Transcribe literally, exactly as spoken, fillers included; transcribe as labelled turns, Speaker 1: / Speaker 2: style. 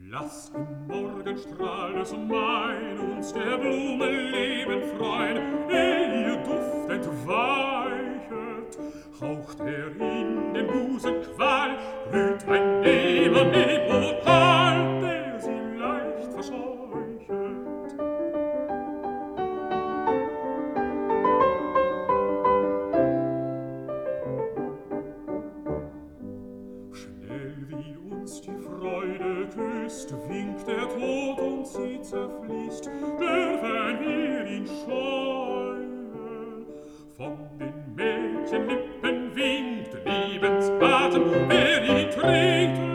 Speaker 1: Lass im Morgenstrahl des Main uns der Blume Leben freuen, ehe ihr Duft entweichet, haucht er in den Busen Qual, glüht ein Nebeneopal, der sie leicht verscheuchet. Schnell wie uns die Freude küsst, winkt der Tod und sie zerfließt, dürfen wir ihn scheuen. Von den Mädchenlippen winkt Lebensatem, wer ihn trägt,